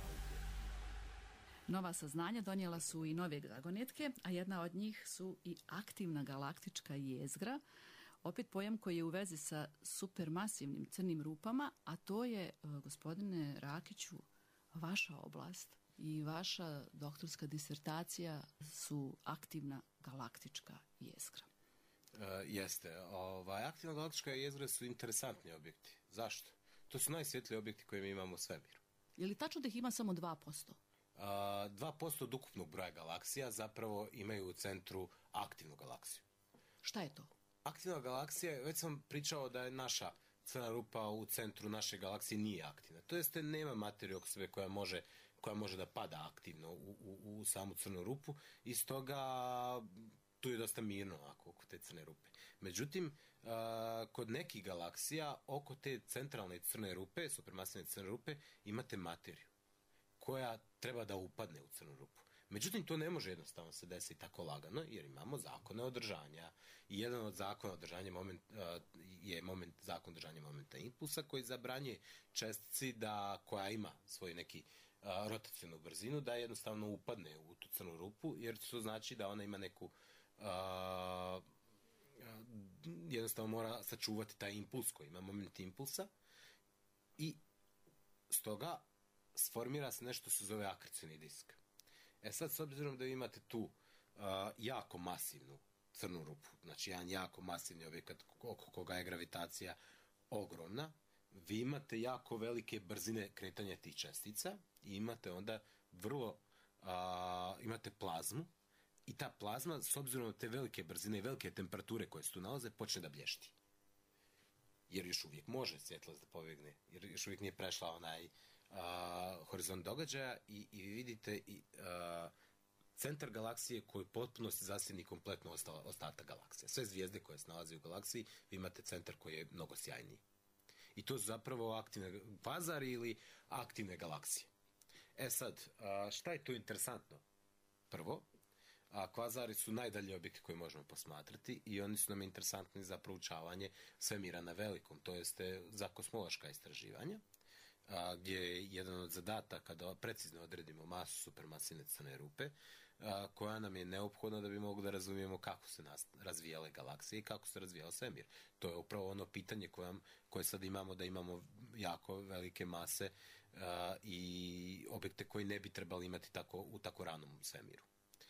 Nova saznanja donijela su i nove zagonetke, a jedna od njih su i aktivna galaktička jezgra, opet pojam koji je u vezi sa supermasivnim crnim rupama, a to je, e, gospodine Rakiću, vaša oblast i vaša doktorska disertacija su aktivna galaktička jezgra. Uh, jeste. Ovaj, aktivna galaktička jezgra su interesantni objekti. Zašto? To su najsvjetliji objekti koje mi imamo u svemiru. Je li tačno da ih ima samo dva posto? Uh, dva posto od ukupnog broja galaksija zapravo imaju u centru aktivnu galaksiju. Šta je to? Aktivna galaksija, već sam pričao da je naša crna rupa u centru naše galaksije nije aktivna. To jeste nema materije oko sebe koja može, koja može da pada aktivno u, u, u samu crnu rupu i stoga tu je dosta mirno ovako, oko te crne rupe. Međutim, uh, kod nekih galaksija oko te centralne crne rupe, supermasivne crne rupe, imate materiju koja treba da upadne u crnu rupu. Međutim, to ne može jednostavno se desiti tako lagano, jer imamo zakone održanja. I jedan od zakona održanja moment, uh, je moment, zakon održanja momenta impulsa koji zabranjuje čestici da, koja ima svoj neki uh, rotacijnu brzinu, da jednostavno upadne u tu crnu rupu, jer to znači da ona ima neku uh, uh, jednostavno mora sačuvati taj impuls koji ima moment impulsa i stoga sformira se nešto se zove akrecioni disk. E sad, s obzirom da vi imate tu uh, jako masivnu crnu rupu, znači jedan jako masivni objekat oko koga je gravitacija ogromna, vi imate jako velike brzine kretanja tih čestica i imate onda vrlo, uh, imate plazmu i ta plazma, s obzirom na te velike brzine i velike temperature koje se tu nalaze, počne da blješti. Jer još uvijek može svjetlost da pobjegne, jer još uvijek nije prešla onaj Uh, horizont događaja i, i vidite i, uh, centar galaksije koji potpuno se zasjeni kompletno ostala, ostatak galaksije. Sve zvijezde koje se nalaze u galaksiji, vi imate centar koji je mnogo sjajniji. I to su zapravo aktivne kvazari ili aktivne galaksije. E sad, uh, šta je tu interesantno? Prvo, a kvazari su najdalji objekti koje možemo posmatrati i oni su nam interesantni za proučavanje svemira na velikom, to jeste za kosmološka istraživanja. A, gdje je jedan od zadataka da precizno odredimo masu supermasivne crne rupe, a, koja nam je neophodna da bi mogli da razumijemo kako se nas, razvijale galaksije i kako se razvijao svemir. To je upravo ono pitanje koje, koje sad imamo, da imamo jako velike mase a, i objekte koji ne bi trebali imati tako, u tako ranom svemiru.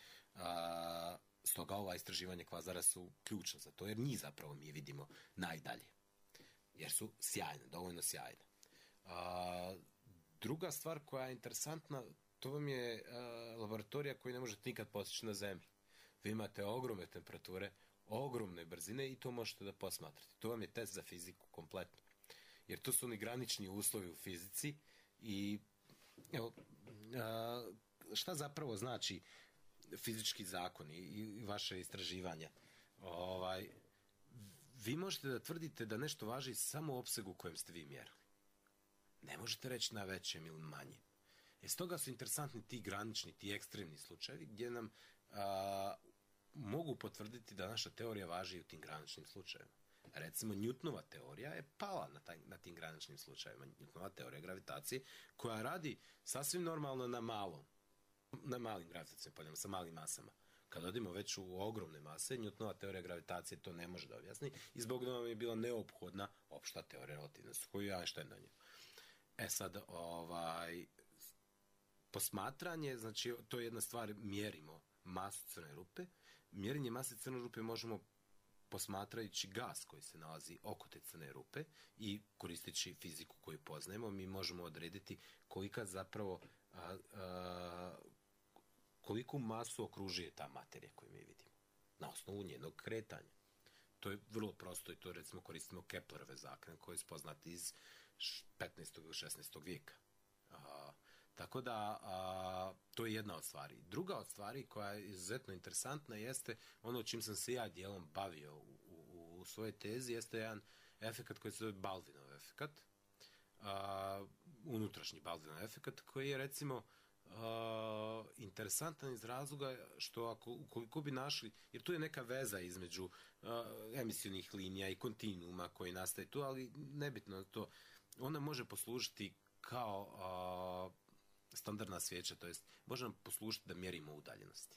A, stoga ova istraživanja kvazara su ključna za to, jer njih zapravo mi je vidimo najdalje. Jer su sjajne, dovoljno sjajne. A, druga stvar koja je interesantna, to vam je a, laboratorija koju ne možete nikad postići na zemlji. Vi imate ogromne temperature, ogromne brzine i to možete da posmatrate. To vam je test za fiziku kompletno. Jer to su oni granični uslovi u fizici i evo, a, šta zapravo znači fizički zakon i, i vaše istraživanja? Ovaj, vi možete da tvrdite da nešto važi samo u opsegu u kojem ste vi mjerili. Ne možete reći na većem ili manjem. E stoga su interesantni ti granični, ti ekstremni slučajevi gdje nam a, mogu potvrditi da naša teorija važi u tim graničnim slučajevima. Recimo, Newtonova teorija je pala na, taj, na tim graničnim slučajevima. Newtonova teorija gravitacije koja radi sasvim normalno na malom, na malim gravitacijnim poljama, sa malim masama. Kad odimo već u ogromne mase, Newtonova teorija gravitacije to ne može da objasni i zbog toga nam je bila neophodna opšta teorija relativnosti koju je Einstein donio. E sad, ovaj, posmatranje, znači to je jedna stvar, mjerimo masu crne rupe. Mjerenje mase crne rupe možemo posmatrajući gas koji se nalazi oko te crne rupe i koristeći fiziku koju poznajemo, mi možemo odrediti kolika zapravo a, a, koliku masu okružuje ta materija koju mi vidimo na osnovu njenog kretanja. To je vrlo prosto i to recimo koristimo Keplerove zakone koje su poznati iz petnaestog ili šesnaestog vijeka. A, tako da a, to je jedna od stvari. Druga od stvari koja je izuzetno interesantna jeste ono čim sam se ja dijelom bavio u, u, u svojoj tezi, jeste jedan efekat koji se zove Baldwinov efekat, a, unutrašnji Baldwinov efekat koji je recimo Uh, interesantan iz razloga što ako, ukoliko bi našli, jer tu je neka veza između uh, emisionih linija i kontinuuma koji nastaje tu, ali nebitno to, ona može poslužiti kao uh, standardna svijeća, to jest može nam poslužiti da mjerimo udaljenosti.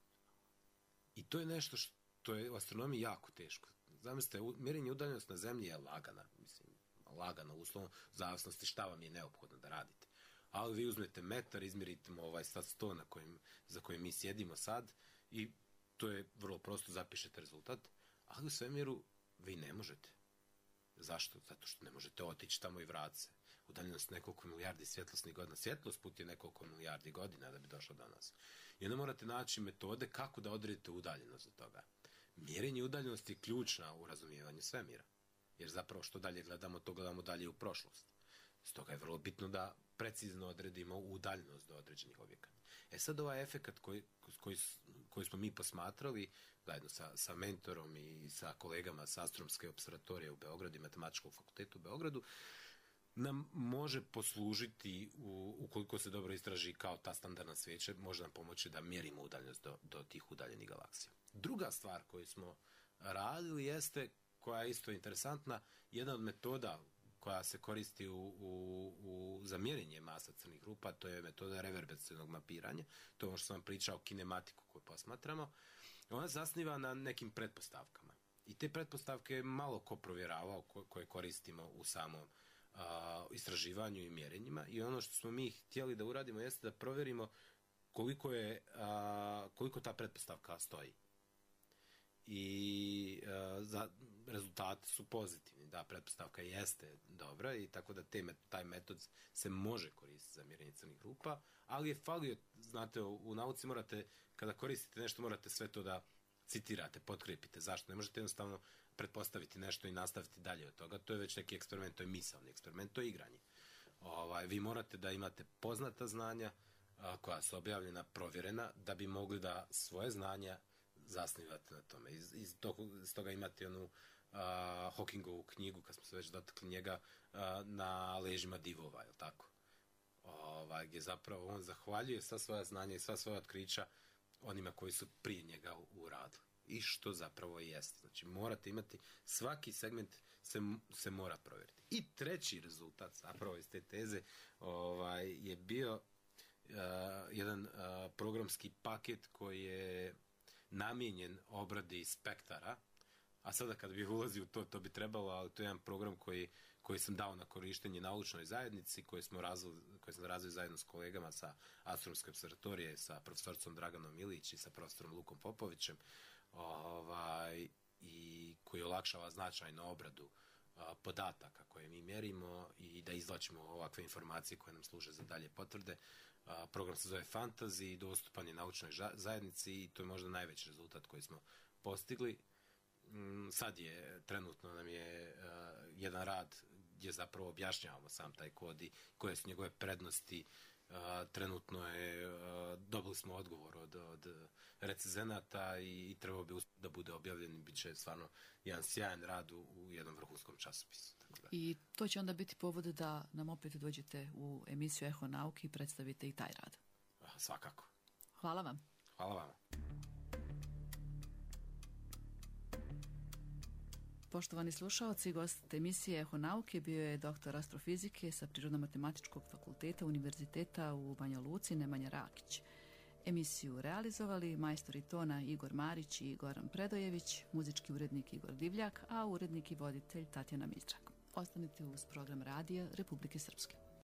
I to je nešto što je u astronomiji jako teško. Zamislite, mjerenje udaljenosti na zemlji je lagana, mislim, lagana uslovno, u zavisnosti šta vam je neophodno da radite. Ali vi uzmete metar, izmjerite mu ovaj sad sto na kojim, za kojim mi sjedimo sad i to je vrlo prosto, zapišete rezultat, ali u svemiru vi ne možete. Zašto? Zato što ne možete otići tamo i vratiti se. Udaljenost nekoliko milijardi svjetlosnih godina. Svjetlost put je nekoliko milijardi godina da bi došlo do nas. I onda morate naći metode kako da odredite udaljenost od toga. Mjerenje udaljenosti je ključna u razumijevanju svemira. Jer zapravo što dalje gledamo, to gledamo dalje u prošlost. Stoga je vrlo bitno da precizno odredimo udaljenost do određenih objekata. E sad ovaj efekat koji, koji, koji smo mi posmatrali zajedno sa, sa mentorom i sa kolegama sa Astronomske observatorije u Beogradu i Matematičkog fakulteta u Beogradu nam može poslužiti, u, ukoliko se dobro istraži kao ta standardna svijeća, može nam pomoći da mjerimo udaljenost do, do tih udaljenih galaksija. Druga stvar koju smo radili jeste, koja je isto interesantna, jedna od metoda koja se koristi u, u, u, za mjerenje masa crnih rupa, to je metoda reverberacionog mapiranja, to je ono što sam vam pričao, kinematiku koju posmatramo. Ona zasniva na nekim pretpostavkama. I te pretpostavke je malo ko provjeravao, ko, koje koristimo u samom a, istraživanju i mjerenjima. I ono što smo mi htjeli da uradimo jeste da provjerimo koliko, je, a, koliko ta pretpostavka stoji. I a, za, rezultati su pozitivni, da, pretpostavka jeste dobra i tako da te, taj metod se može koristiti za mjerenje crnih rupa, ali je falio, znate, u, u nauci morate, kada koristite nešto, morate sve to da citirate, potkrijepite. Zašto? Ne možete jednostavno pretpostaviti nešto i nastaviti dalje od toga. To je već neki eksperiment, to je misaoni eksperiment, to je igranje. Ovaj, vi morate da imate poznata znanja a, koja su objavljena, provjerena, da bi mogli da svoje znanja zasnivate na tome. Iz, iz, toga, iz toga imate onu uh, Hawkingovu knjigu, kad smo se već dotakli njega, uh, na ležima divova, je li tako? Ovaj, gdje zapravo on zahvaljuje sva svoja znanja i sva svoja otkrića onima koji su prije njega uradili. I što zapravo jeste. Znači, morate imati, svaki segment se, se mora provjeriti. I treći rezultat, zapravo iz te teze, ovaj, je bio uh, jedan uh, programski paket koji je namijenjen obradi spektara, a sada kad bih ulazio u to, to bi trebalo, ali to je jedan program koji, koji sam dao na korištenje naučnoj zajednici, koji smo razvili, koji sam razvio zajedno s kolegama sa Astronomske observatorije, sa profesorcom Draganom Ilić i sa profesorom Lukom Popovićem, ovaj, i koji olakšava značajno obradu a, podataka koje mi mjerimo i da izvlačimo ovakve informacije koje nam služe za dalje potvrde. A, program se zove Fantasy i dostupan je naučnoj zajednici i to je možda najveći rezultat koji smo postigli. Mm, sad je, trenutno nam je uh, jedan rad gdje zapravo objašnjavamo sam taj kod i koje su njegove prednosti, uh, a, trenutno je, a, dobili smo odgovor od, od recenzenata i, i trebao bi da bude objavljen, bit će stvarno jedan sjajan rad u, u jednom vrhunskom časopisu. Tako da. I to će onda biti povod da nam opet dođete u emisiju Eho nauke i predstavite i taj rad. A, svakako. Hvala vam. Hvala vama. Poštovani slušaoci, gost emisije Eho nauke bio je doktor astrofizike sa Prirodno-matematičkog fakulteta Univerziteta u Banja Luci Nemanja Rakić. Emisiju realizovali majstori tona Igor Marić i Goran Predojević, muzički urednik Igor Divljak, a urednik i voditelj Tatjana Mićak. Ostanite uz program radija Republike Srpske.